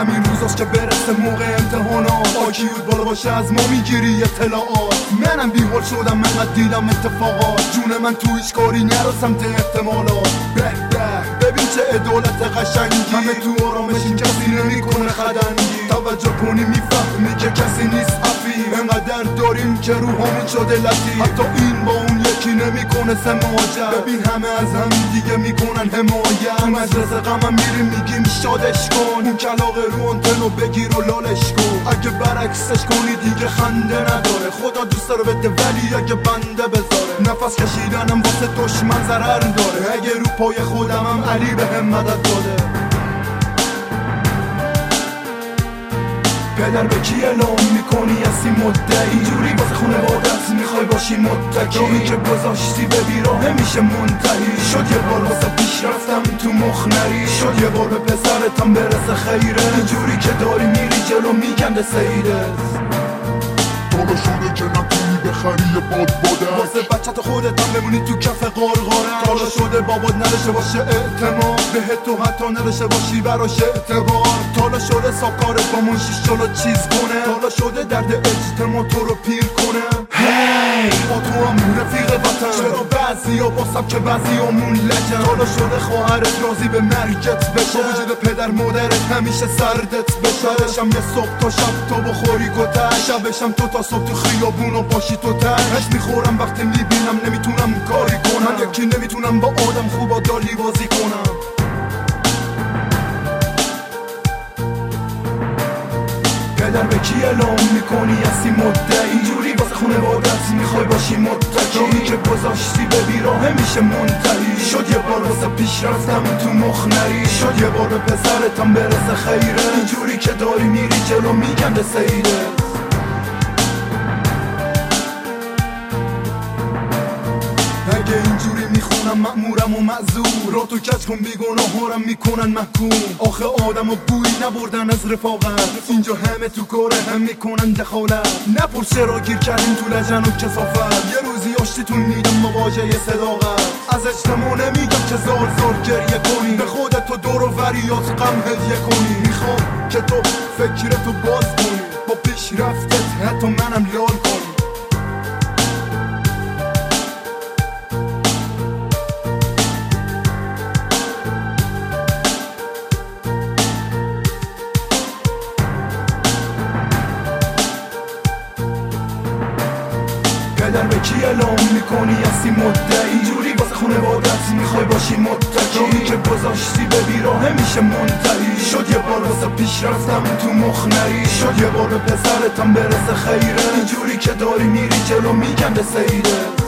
همین روزاست که برسه موقع امتحانات آکیوت بالا باشه از ما میگیری اطلاعات منم بیحال شدم منقدر دیدم اتفاقات جون من تو هیچ کاری نرو سمت احتمالات ببین چه عدالت قشنگی همه تو آرامشین کسی نمیکنه خدنگی توجه کنی میفهمی که کسی نیست عفیف انقدر داریم که روحامون شده لطیف حتی این با اون یکی نمیکنه سماجت ببین همه از هم دیگه میکنن حمایت تو مجلس غمم میریم میگیم شادش کن اون کلاغ رو انتنو بگیر و لالش کن اگه برعکسش کنی دیگه خنده نداره خدا دوست داره بده ولی اگه بنده بذاره نفس کشیدنم واسه دشمن ضرر داره اگه رو پای خودمم علی بهم مدد داده پدر به کی اعلام میکنی هستی مدعی اینجوری واسه خونوادت میخوای باشی متکی راهی که گذاشتی به بیراهه میشه منتهی شد یه بار واسه پیش رفتم تو مخ نری شد یه بار به پسرتم برسه خیره اینجوری که داری میری جلو میگنده سیدت حالا شده که نتونی بخری یه بادک واسه بچت خودت هم بمونی تو کف قارقارک حالا شده بابات نداشته باشه اعتماد بهت تو حتی نداشته باشی براش اعتبار حالا شده ساکارت با منشیش جلو چیز کنه حالا شده درد اجتماع تو رو پیر کنه با تو هم رفیق وطن چرا بعضیا با سبک بعضیامون لجن حالا شده خواهرت راضی به مرگت بشه با وجود پدر مادرت همیشه سردت بشه شبشم یه صبح تا شب تو بخوری کتک شبشم تو تا صبح تو خیابون و باشی تو تش میخورم وقتی میبینم نمیتونم کاری کنم یکی نمیتونم با آدم خوبا دالی بازی کنم پدر به کی اعلام میکنی هستی مدعی اینجوری واسه خونوادت میخوای باشی متکی راهی که گذاشتی به بیراهه میشه منتهی شد یه بار واسه پیش رفتم تو مخ نری شد یه بار به پسرتم برسه خیره اینجوری که داری میری جلو میگنده سیدت اگه اینجوری میخونم مأمورم و معذور را تو کج کن بیگناهارم میکنن محکوم آخه آدم و بوی نبردن از رفاقت اینجا همه تو کاره هم میکنن دخالت نپرس چرا گیر کردیم تو لجن و کثافت یه روزی آشتیتون میدم مواجه صداقت از اجتماع نمیگم که زار زار گریه کنی به خودت تو دور و وریات غم هدیه کنی میخوام که تو فکرتو باز کنی با پیشرفتت حتی منم لال کنی پدر به کی اعلام میکنی هستی مدعی اینجوری واسه خونوادت میخوای باشی متکی راهی که گذاشتی به بیراهه میشه منتهی شد یه بار واسه پیش رفتم تو مخ نری شد یه بار به پسرتم برسه خیره اینجوری که داری میری جلو میگنده سیدت